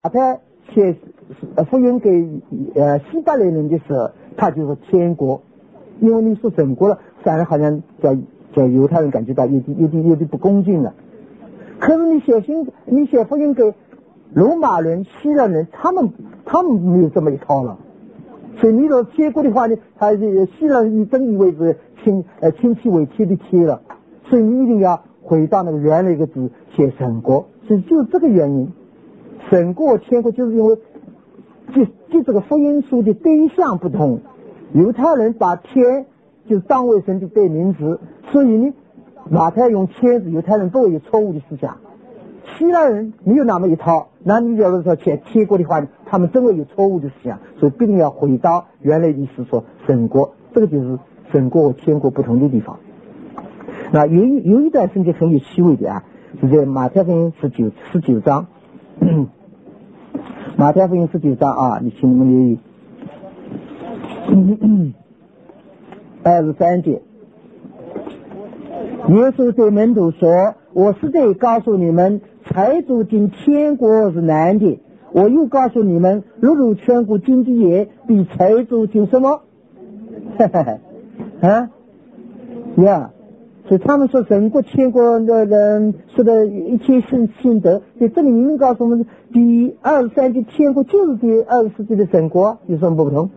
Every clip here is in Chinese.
他写福音给希伯来人的时候，他就说天国，因为你说神国了，反而好像叫犹太人感觉到有点不恭敬了。可是你写福音给罗马人、希腊人，他们没有这么一套了。所以你说天国的话呢，他希腊人真以为是亲戚为贴的贴了，所以你一定要回到那个原来一个字写神国，所以就是这个原因。神国天国就是因为就这个福音书的对象不同，犹太人把天就当为神的代名词，所以呢马太用天字，犹太人都有错误的思想。希腊人没有那么一套，那你要是说写天国的话，他们真的有错误的思想，所以必定要回到原来意思说神国，这个就是神国和天国不同的地方。那有一段圣经很有趣味的啊，是在马太福音19章马太福音19章啊，请你们留意23节，耶稣对门徒说，我实在告诉你们，财主进天国是难的。我又告诉你们，如入全国经济也比财主进什么呀，所以他们说神国天国的人说的一切信德，所以这里明明告诉我们，第23节天国就是第24节的神国，有什么不同？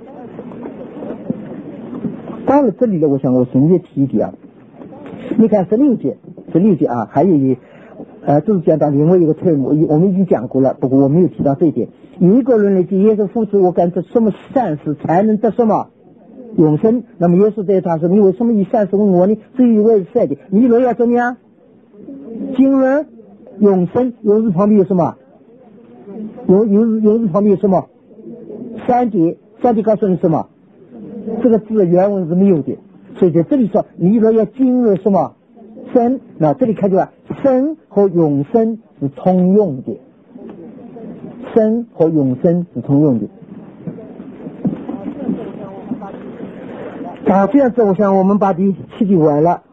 到了这里了，我想我顺便提一提啊，你看16节啊，还有就是讲到另外一个特目，我们已经讲过了，不过我没有提到这一点。有一个人来见耶稣，父子，我干这什么善事才能得什么永生？那么耶稣对他说，你为什么以善事问我呢？至于我是善的，你若要怎么样？经纶永生，永生旁边有什么？永生旁边有什么？三节告诉你什么？这个字原文是没有的，所以在这里说，你若要经纶什么生，那这里看出来，生和永生是通用的，生和永生是通用的。这样子我想我们把第7集完了，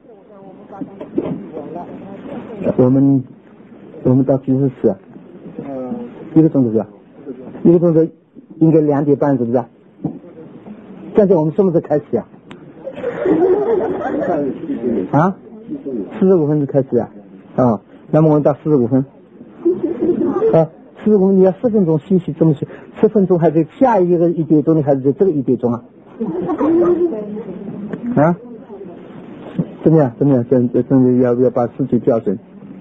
我们到几时吃啊？1个钟头是吧？1个钟头应该2点半是不是？现在我们什么时候开始啊？45分就开始啊？那么我们到45分，45分你要10分钟休息，这么去10分钟还在下一个1点钟呢，还是在这个1点钟啊？怎么样？真的要不要把事情调整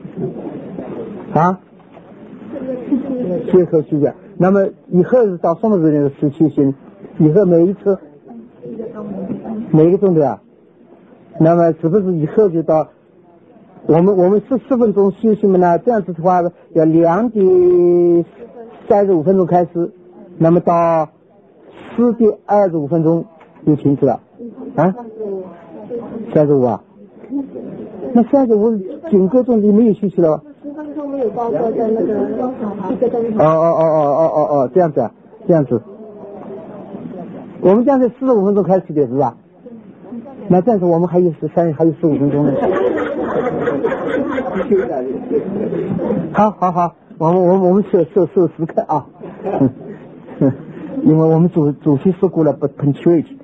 结合休假。那么以后是到什么时间休息呢？以后每一次每个钟头啊？那么是不是以后就到我们是10分钟休息嘛呢？这样子的话要2点35分钟开始，那么到4点25分钟就停止了35啊？那359个钟就没有休息了？10分钟没有包括在那个1个钟头。这样子。我们这样在45分钟开始的是吧？那这样子我们还有15分钟呢。好，我们设时刻啊。因为我们主席说过了，不 punctuate。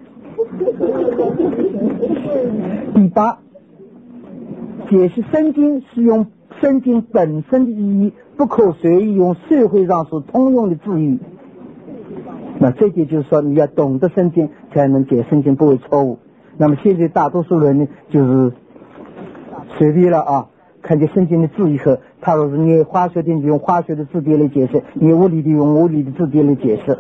第8，解释圣经是用圣经本身的意义，不可随意用社会上所通用的字语。那这点就是说，你要懂得圣经，才能解圣经不会错误。那么现在大多数人呢，就是随便了啊，看见圣经的字以后，他说是你化学的就用化学的字典来解释，你物理的用物理的字典来解释。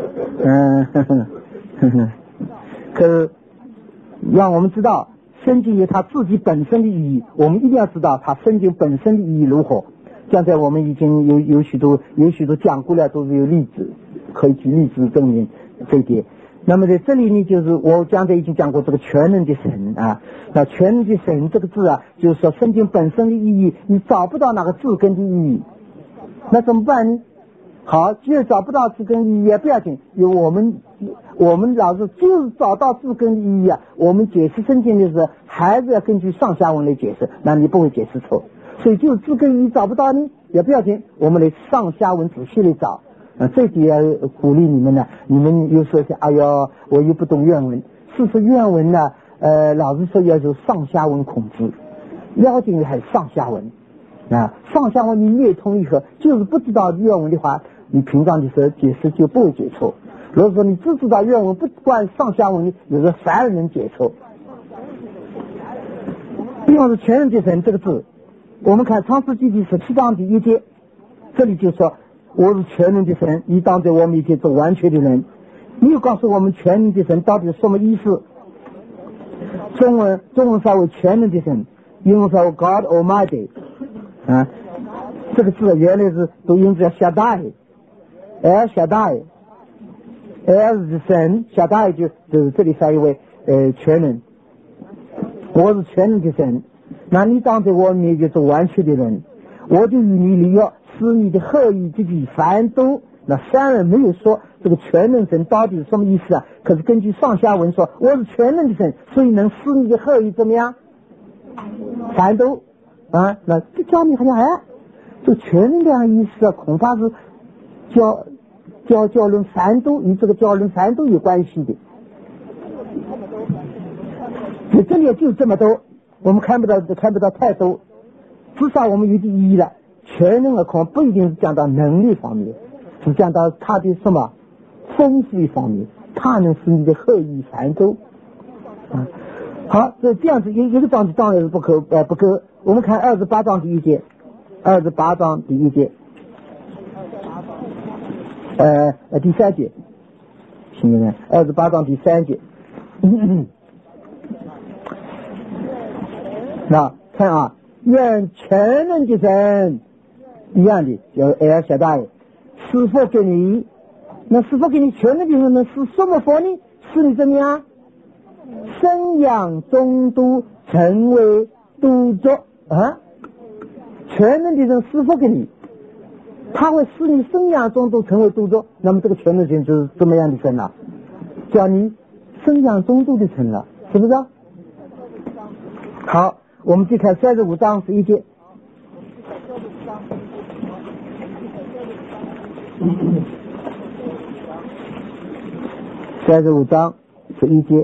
可是让我们知道圣经有它自己本身的意义，我们一定要知道它圣经本身的意义如何。刚才我们已经有许多讲过了，都是有例子可以举例子证明这一点。那么在这里呢，就是我刚才已经讲过这个全能的神啊，那全能的神这个字啊，就是说圣经本身的意义，你找不到哪个字根的意义，那怎么办呢？好，既然找不到字根意义也不要紧，有我们老师就是找到字根的意义啊，我们解释圣经的时候还是要根据上下文来解释，那你不会解释错。所以就字根意义找不到呢， 也不要紧，我们来上下文仔细来找。这点要鼓励你们呢。你们有时候想，哎呦，我又不懂原文。事实原文呢，老师说要求上下文孔子，要紧的还是上下文啊。上下文你略通以后，就是不知道原文的话，你平常的时候解释就不会解错。如果说你只知道原文，不管上下文，有时候反而能解错。比方说全能的神这个字，我们看创世纪第17章第1节，这里就说我是全能的神，你当在我面前做完全的人。你又告诉我们全能的神到底是什么意思？中文稍微全能的神，英文稍微 God Almighty 啊，这个字原来是读音叫 Shaddai，L Shaddai，L 是神，Shaddai 就是这里翻译为全能。我是全能的神，那你当在我面前做完全的人，我就与你立约，使你的后裔及其繁多。那虽然没有说这个全能神到底是什么意思啊，可是根据上下文说我是全能的神，所以能使你的后裔怎么样繁多啊。那这教你好像这全能这样意思啊，恐怕是教人繁多，与这个教人繁多有关系的。这里就这么多，我们看不到太多，至少我们有点意义了。全能的可能不一定是讲到能力方面，是讲到他的什么丰富一方面，他能使你的后裔繁多啊。好，这样子一个章节当然是不够。我们看28章第1节，28章第1节，第3节，行不行？28章第3节。那看啊，愿全能的神一样的叫 L Shaddai施福给你。那施福给你全能的神呢，是什么福呢？是你怎么样生养中都成为督族啊？全能的神施福给你，他会使你生养中都成为督族。那么这个全能神就是怎么样的神了？叫你生养中都的神了，是不是？好，我们就看35章11节。35章11节，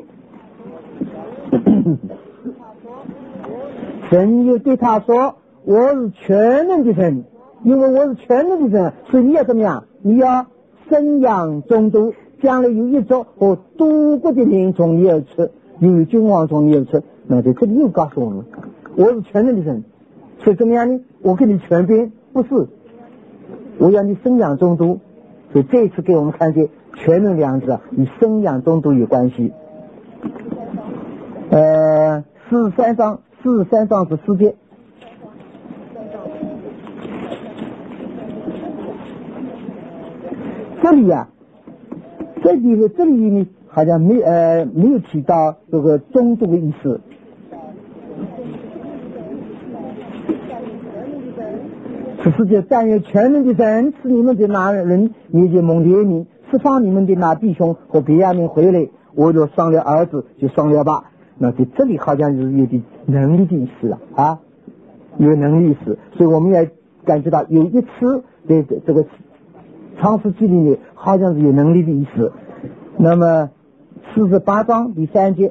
神又对他说：“我是全能的神，因为我是全能的神，所以你要怎么样？你要生养中都，将来有一族和多国的民从你而出，有君王从你而出。”那在这里又告诉我们，我是全能的神，所以怎么样呢？我给你权柄，不是，我要你生养中都。所以这一次给我们看见全能两字与生养中都有关系。43章14节，这里呢好像没有提到这个中都的意思。14节，但愿全能的神使你们的那人面前蒙怜悯，释放你们的那弟兄和别亚民回来。我若生了儿子就生了吧。那在这里好像是有点能力的意思了啊，有能力意思。所以我们也感觉到有一次在这个创世纪里面好像是有能力的意思。那么48章第3节，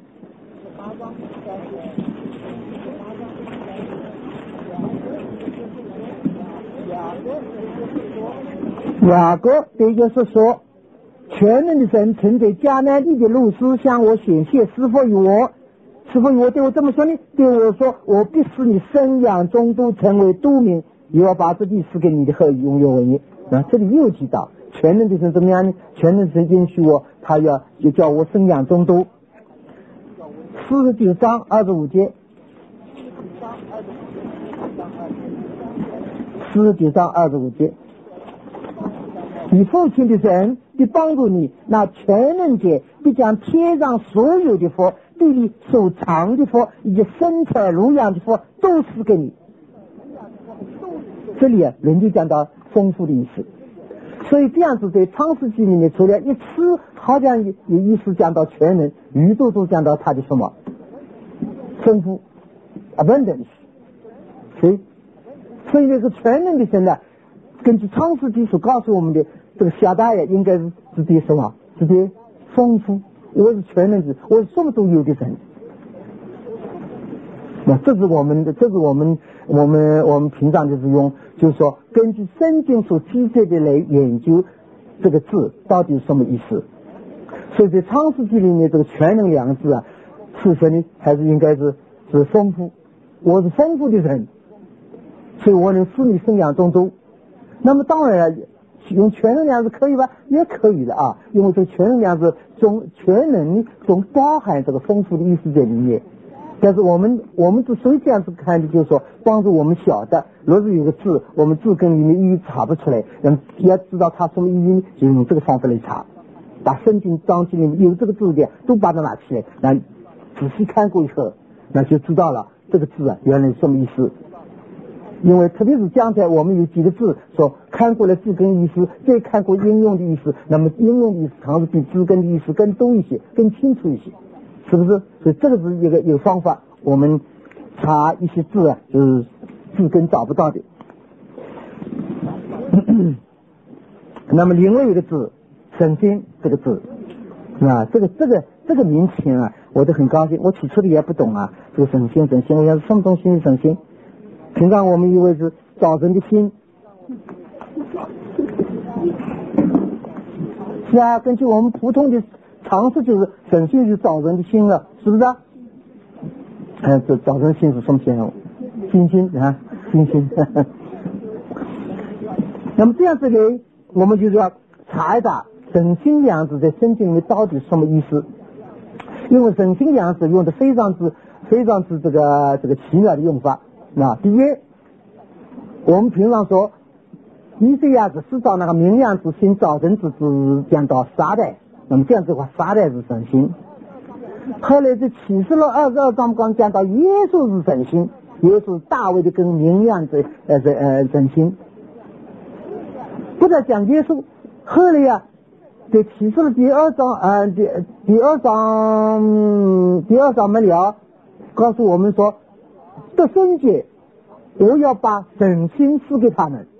雅各对约瑟说：“全能的神曾在迦南地的路斯向我显现，师傅与我对我这么说呢？对我说：我必使你生养中都成为都民，也要把这地赐给你的后裔永远为业。”那这里又提到全能的神怎么样呢？全能的神允许我，他就叫我生养中都。49章25节，49章25节，你父亲的神必帮助你，那全能者必将天上所有的福，地里所藏的福，以及生产乳养的福都赐给你。这里人就讲到丰富的意思。所以这样子在创世纪里面，除了一次好像有意思讲到全能，宇宙都讲到它的什么丰富 abundance。所以所以这个全能的神呢，根据创世纪所告诉我们的，这个小大爷应该是直接什么？直接丰富。我是全能的，我是什么都有的神。那这是我们平常就是说根据圣经所记载的来研究这个字到底是什么意思。所以在创世纪里面这个全能两个字啊，是说呢还是应该是丰富。我是丰富的人，所以我能使你生养众多。那么当然了，用全能两字可以吧？也可以的啊，因为这全能两字全能中包含这个丰富的意思在里面。但是我们之所以这样子看的，就是说帮助我们晓得，若是有个字，我们字根里面意义查不出来，要知道它什么意义，就用这个方法来查。把圣经章节里面有这个字的都把它拿起来，那仔细看过以后，那就知道了这个字啊原来是什么意思。因为特别是刚才我们有几个字说看过了字根意思，再看过应用的意思，那么应用的意思常常比字根的意思更多一些，更清楚一些，是不是？所以这个是一个方法，我们查一些字啊，就是字根找不到的。那么另外一个字神仙这个字啊，这个名称啊，我都很高兴。我起初的也不懂啊，这个神仙，我想什么东西是神仙？平常我们以为是早晨的心，是啊，根据我们普通的常识，就是神仙是早晨的心了，是不是啊？这早晨心是什么心？星星啊，星星。那么这样子呢，我们就是要查一查神仙两字在圣经里到底什么意思？因为神仙两字用的非常之这个奇妙的用法。那第一，我们平常说以赛亚是到那个明亮之星，早晨之子讲到撒旦，那么这样子的话，撒旦是神星。后来在启示录22章刚讲到耶稣是神星，耶稣大卫的跟明亮的神星。不再讲耶稣，后来呀，在启示录第二章没了，告诉我们说，得圣洁，我要把神心赐给他们。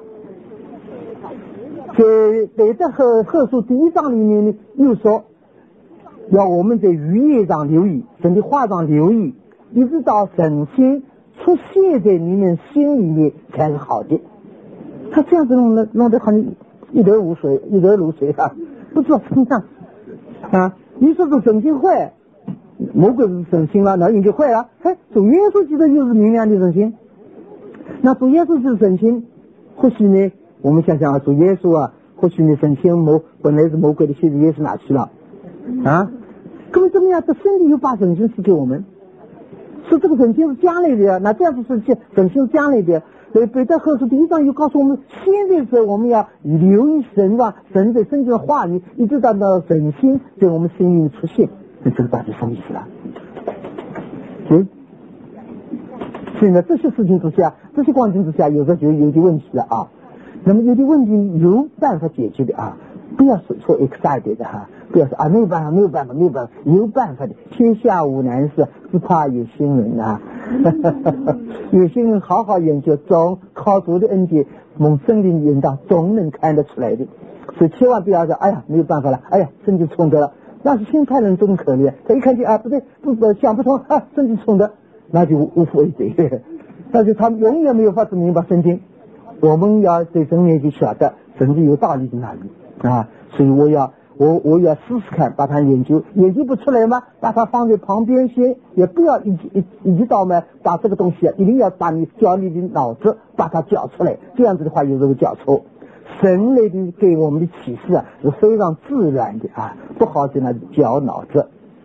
在这后书第1章里面呢，又说要我们在语言上留意，神的话上留意，一直到神心出现在你们心里面才是好的。他这样子弄得好像一头雾水啊，不知道怎么样啊。你说是神心坏，魔鬼是神心了，那应该坏了。主耶稣基督又是明亮的神心，那主耶稣是神心，或许呢，我们想想啊，主耶稣啊，或许呢神心本来是魔鬼的，现在耶稣哪去了啊？根本怎么样？这圣经又把神心赐给我们，说这个神心是将来的，那这样子是神心是将来的。所以彼得后书第1章又告诉我们，现在是我们要留意神神在圣经的话语，一直到神心在我们心里面出现。那这个到底什么意思啊？所以呢，这些事情之下，这些光景之下，有时候就有点问题了啊。那么有的问题有办法解决的啊，不要说 excited 的哈，不要说啊没有办法，有办法的。天下无难事，只怕有心人啊。有些人好好研究，总靠主的恩典，蒙圣灵引导，总能看得出来的。所以千万不要说，哎呀没有办法了，哎呀圣经冲得了，那是心态人都很可怜。他一看见啊不对，想不通啊，圣经冲的，那就无负为罪。但是他们永远没有法子明白圣经。我们要在神面前晓得神是有道理在哪里啊，所以我要试试看，把它研究不出来嘛，把它放在旁边先，也不要一到嘛，把这个东西啊，一定要把你教你的脑子把它教出来，这样子的话有时候教错。神类的给我们的启示啊是非常自然的啊，不好在那教脑子。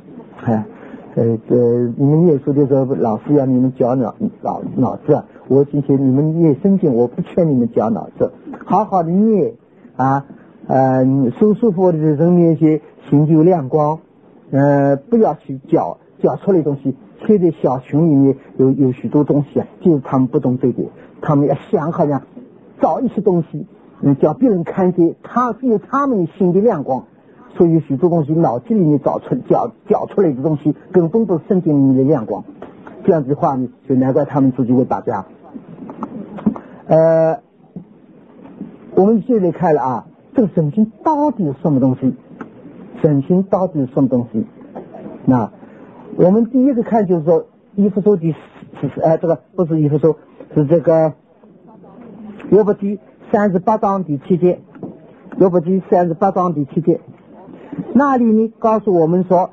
你们念书的时候，老师要你们教脑子啊。我今天你们念圣经，我不劝你们教脑子，好好的念啊，舒舒服服的在神面前寻求亮光，不要去教出来的东西。现在小群里面有许多东西啊，就是他们不懂这点，他们要想好像找一些东西，叫别人看见有他们心的亮光。所以许多东西脑筋里面教出来的东西根本不是圣经里面的亮光，这样子的话呢，就难怪他们自己会打架。 我们现在看了啊，这个神心到底是什么东西？神心到底是什么东西？那我们第一个看就是说，以弗所第这个不是以弗所，是这个约伯记38章第7节，约伯记38章第7节，那里呢告诉我们说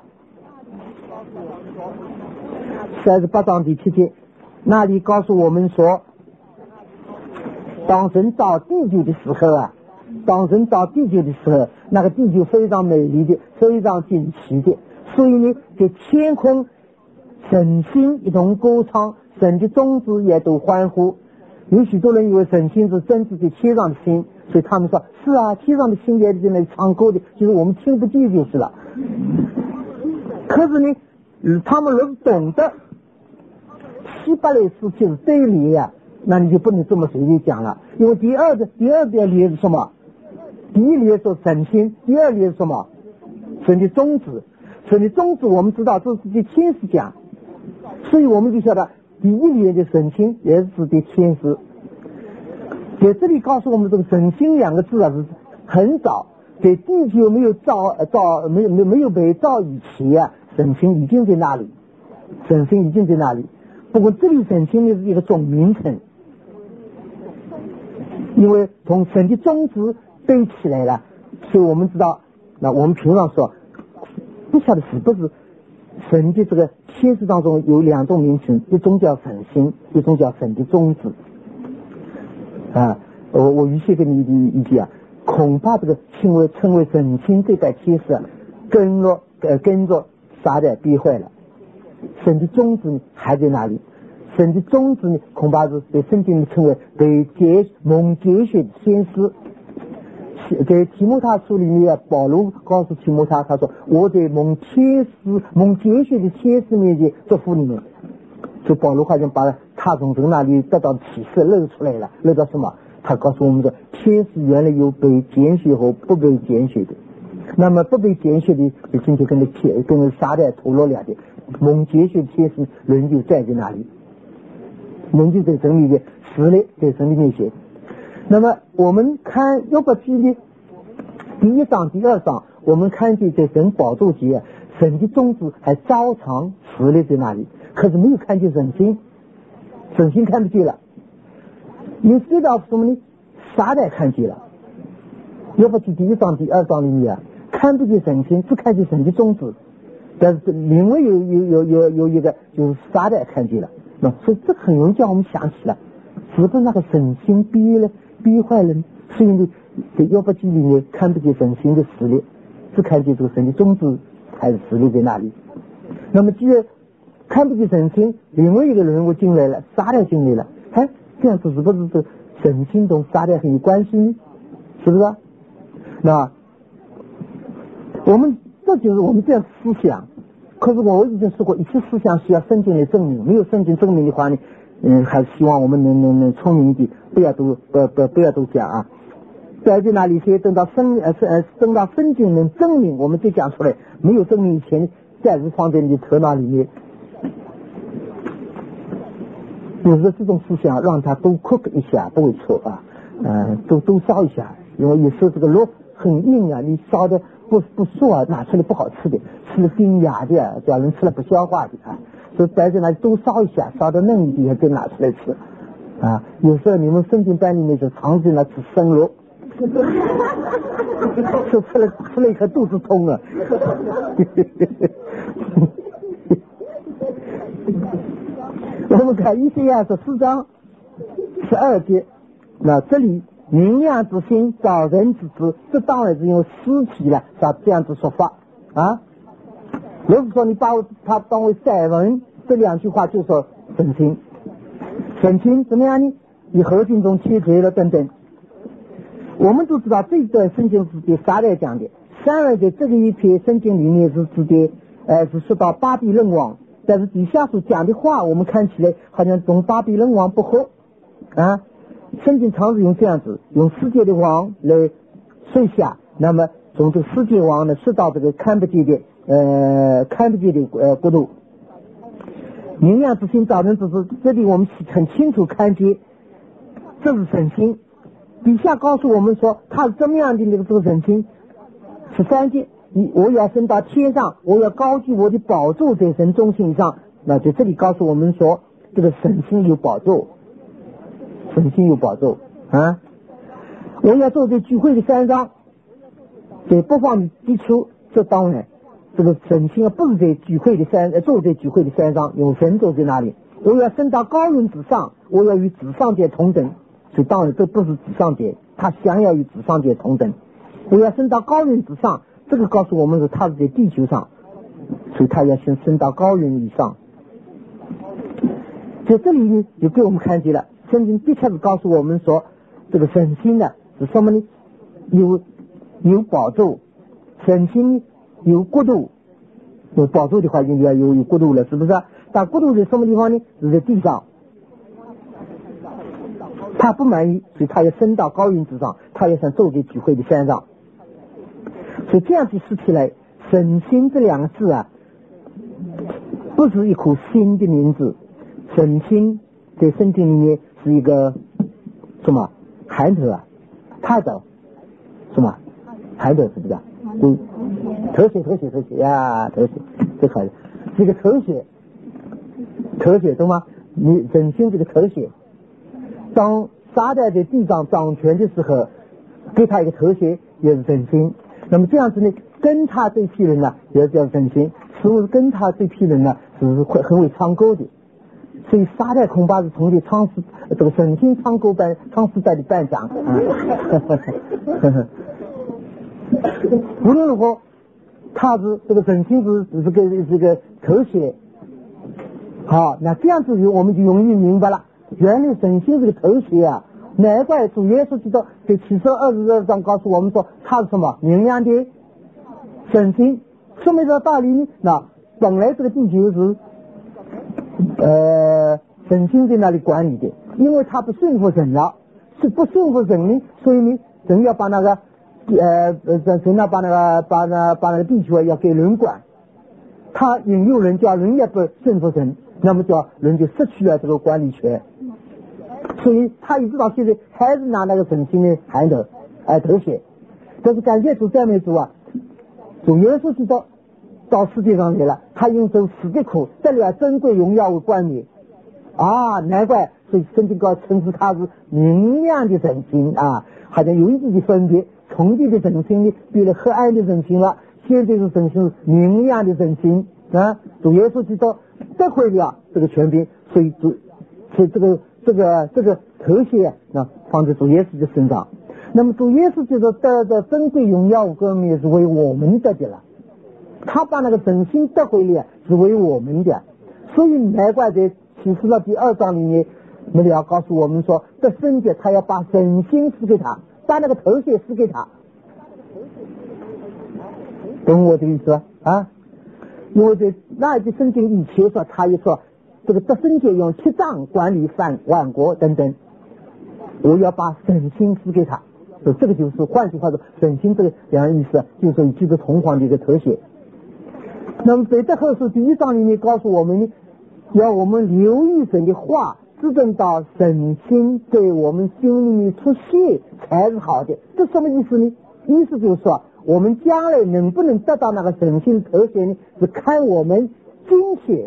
，38章第7节，那里告诉我们说，当神造地球的时候啊，当神造地球的时候，那个地球非常美丽的，非常惊奇的，所以呢，在天空，神心一同歌唱，神的种子也都欢呼。有许多人以为神心是真实的天上的心，所以他们说是啊，天上的心也在那里唱歌的，就是我们听不见就是了。可是呢，他们若懂得希伯来事情是对立呀，那你就不能这么随便讲了。因为第二个理是什么？第一理说神心，第二理是什么？神的宗旨。神的宗旨我们知道这是对天使讲，所以我们就晓得第一理的神心也是指对天使。在这里告诉我们这个神心两个字啊，是很早，在地球没有没有被造以前啊，神心已经在那里，神心已经在那里。不过这里神心呢是一个总名称，因为从神的宗旨对起来了，所以我们知道，那我们平常说，不晓得是不是神的这个天使当中有两种名称，一种叫神心，一种叫神的宗旨。啊，我预先跟你一句啊，恐怕这个称为神心这代天使啊，跟着撒旦逼坏了。神的宗旨还在那里，神的宗旨呢，恐怕是被圣经里称为被蒙拣选的天使。在提摩太书里面，保罗告诉提摩太，他说：“我在蒙拣选的天使面前祝福你们。”就保罗好像把他从神那里得到启示露出来了，露到什么？他告诉我们说，天使原来有被拣选和不被拣选的。那么不被拣选的，就进去跟撒旦陀螺两的。蒙拣选天使人就站在那里，人就在神里面实力在神里面前。那么我们看约伯记的第1章第2章，我们看见在神宝座前，神的宗旨还照常实力在那里，可是没有看见神心，神心看不见了。因为知道什么呢？撒旦看见了。约伯记第1章第2章里面看不见神心，只看见神的宗旨。但是另外有一个就是撒旦看见了，那所以这很容易叫我们想起来，是不是那个神心逼坏人？所以呢，在约伯记里面看不见神心的实力，只看见这个神的宗旨还是实力在那里。那么既然看不见神心，另外一个人物进来了，撒旦进来了，这样子是不是这神心同撒旦很有关系呢？是不是？那这就是我们这样思想。可是我已经说过，一切思想需要圣经来证明，没有圣经证明的话呢，还是希望我们能聪明一点，不要都讲啊。在那里先等到圣经能证明，我们再讲出来。没有证明以前，暂时放在你的头脑里面。有时候这种思想让他多 cook 一下不会错啊，多烧一下，因为有时候这个肉很硬啊，你烧的不熟啊，拿出来不好吃的，吃了冰牙的，叫人吃了不消化的啊。所以待在那里多烧一下，烧的嫩一点再拿出来吃啊。有时候你们圣经班里面就常在那吃生肉，就吃了一颗肚子痛啊。我们看以赛亚14章12节，那这里明亮之心造人之子，这当然是用实体了，他这样子说法啊。如果说你把它当为散文，这两句话就说神心怎么样呢？以和平中切割了等等。我们都知道这一段圣经是对撒旦讲的，撒旦在这个一篇圣经里面是指的是说到巴比伦王，但是底下所讲的话我们看起来好像同巴比伦王不合啊。圣经常是用这样子，用世界的王来说下，那么从这个世界王呢说到这个看不见的国度。明亮之心造人之子，这里我们很清楚看见这是神心。底下告诉我们说他是怎么样的这个神心。13节，我要升到天上，我要高举我的宝座在神中心上。那就这里告诉我们说，这个神心有宝座，神心有宝座啊！我要坐在聚会的山上，在北方的地处，这当然，这个神心不是在聚会的坐在聚会的山上，有神坐在那里。我要升到高云之上，我要与至上者同等。所以当然这不是至上者，他想要与至上者同等。我要升到高云之上，这个告诉我们说他是在地球上，所以他要升到高云以上。在这里呢，就给我们看见了，圣经的确是告诉我们说，这个神心呢是什么呢？有宝座，神心有国度，有宝座的话就要有国度了，是不是？但国度在什么地方呢？是在地上。他不满意，所以他要升到高云之上，他要想坐在聚会的山上。所以这样子说起来，神心这两个字啊，不是一颗心的名字。神心在圣经里面是一个什么含头啊？态度什么含头是不是？头衔呀，头衔这可以，这个头衔懂吗？你神心这个头衔，当撒旦在地上掌权的时候，给他一个头衔也是神心。那么这样子呢，跟他这批人呢也叫神心，似乎跟他这批人呢是会很会唱歌的。所以撒旦恐怕是从这个神心唱歌班唱诗班的班长无论如何，他是这个神心是这个头衔。好，那这样子我们就容易明白了，原来神心这个头衔啊，难怪主耶稣基督在启示22章告诉我们说他是什么明亮的神心。说明这道理呢？那本来这个地球是神心在那里管理的，因为他不顺服神了，是不顺服神呢，所以呢神要把那个神要把那个地球要给人管，他引诱人叫人也不顺服神，那么叫人就失去了这个管理权。所以他一直到现在还是拿那个神心的含头头衔。但是感谢主赞美主啊，主耶稣基督到世界上来了，他用这死的苦得了珍贵荣耀为冠冕啊！难怪所以圣经告称之他是明亮的神心啊，好像有一点的分别，从前的神心呢变了黑暗的神心了，现在是神心明亮的神心啊！主耶稣基督得回了这个权柄，所以这个头衔那放在主耶稣的身上。那么主耶稣基督得的珍贵荣耀和冠冕是为我们得的了，他把那个神心得回来是为我们的，所以难怪在启示录第2章里面，那里要告诉我们说，得圣洁他要把神心赐给他，把那个头衔赐给他，懂我的意思啊？因为在那一句圣经以前说，他也说这个得圣洁用7杖管理万国等等，我要把神心赐给他，这个就是换句话说，神心这个两个意思，就是说这个同皇的一个头衔。那么彼得后书第1章里面告诉我们，要我们留意神的话，直等到神心在我们心里面出现才是好的。这什么意思呢？意思就是说，我们将来能不能得到那个神心头衔呢，是看我们今天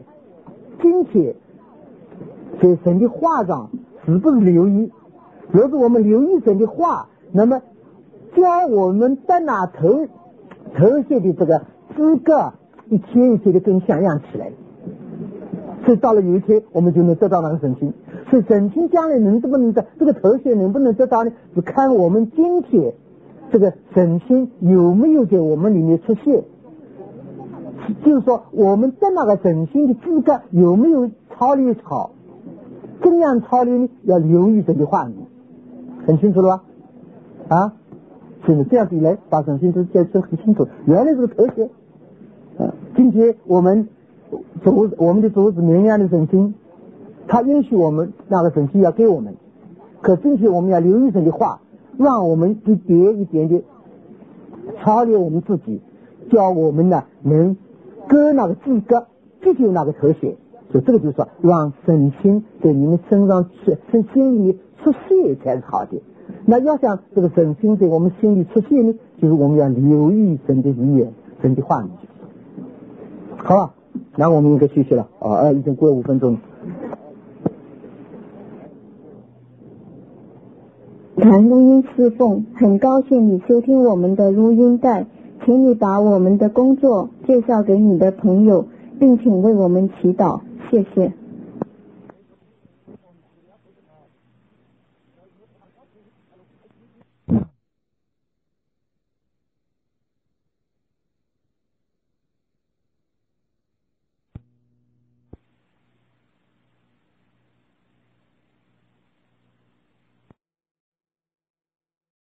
在神的话上是不是留意。如果我们留意神的话，那么将我们得拿头衔的这个资格一天一天的更像样起来，所以到了有一天我们就能得到那个神心。所以神心将来能不能得这个头衔能不能得到呢，是看我们今天这个神心有没有在我们里面出现，就是说我们得那个神心的资格有没有操练好，怎样操练呢？要留意这句话语，很清楚了吧？啊，所以这样子一来把神心都解释很清楚，原来是个头衔。今天我们的主是明亮的神心，他允许我们那个神心要给我们，可今天我们要留意神的话，让我们一点一点的操练我们自己，叫我们呢能割那个资格，追求那个头衔。所以这个就是说，让神心在你们身上心里出现才是好的。那要想这个神性在我们心里出现呢，就是我们要留意神的语言、神的话语。好吧，那我们应该休息了啊，已经过了5分钟。 谈录音侍奉，很高兴你收听我们的录音带，请你把我们的工作介绍给你的朋友，并请为我们祈祷，谢谢。